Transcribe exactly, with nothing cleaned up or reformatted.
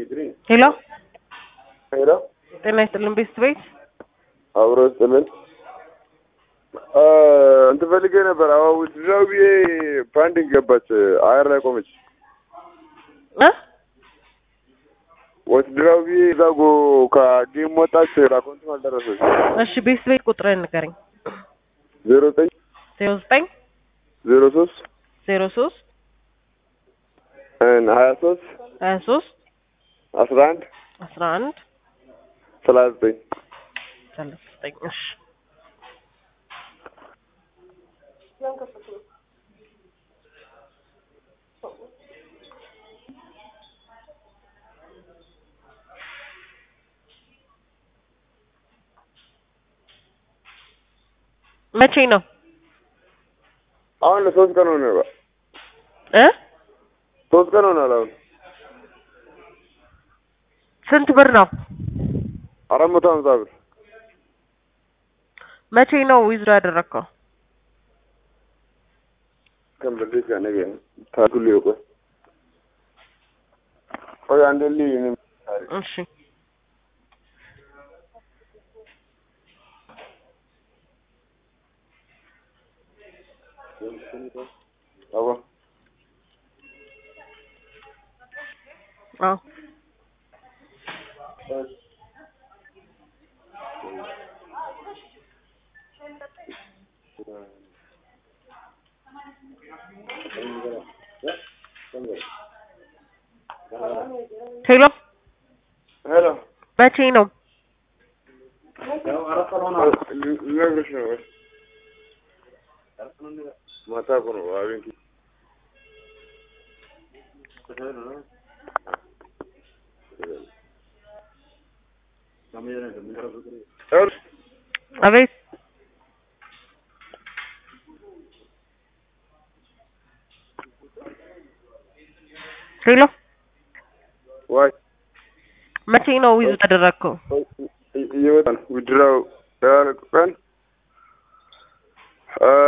ሄሎ ሄሎ ጤና ይስጥልን ቤስት ቤት አብሮ ይስጥልን አ እንት ፈልጌ ነበር አው ድራውዬ ፓንዲንግ ገባች አየር ላይ ቆመች እ ወት ድራውዬ ዛጎ ከጌም ወጣች ራኮንት አልደረሰች እሺ ቤስት ቤት ቁጥርን ንገረኝ ዜሮ ዘጠኝ ዜሮ ዘጠኝ ዜሮ ሶስት ዜሮ ሶስት እና ሀያ ሶስት ሀያ ሶስት አስራ አንድ አስራ አንድ ሰላሳ ዘጠኝ ሰላሳ ዘጠኝ እሺ መቼ ነው አሁን ለሶስት ቀን ሆነ እ ሶስት ቀን ሆኗል አሁን ስንት ብር ነው አራት መቶ ሃምሳ ብር መቼ ነው ዊዝድሮ ያደረከው ከምበልሽ ያነገ ታኩል ይወቀ ወይ አንደሊ እሺ አዎ አዎ ሄሎ ሄሎ መቼ ነው ልነግርሽ ነው ማታ እኮ ነው አቤት አቤት ሄሎ ዋይ መቼ ነው ዊዝ ተደረከው ይወጣል ዊድራው ያልቀን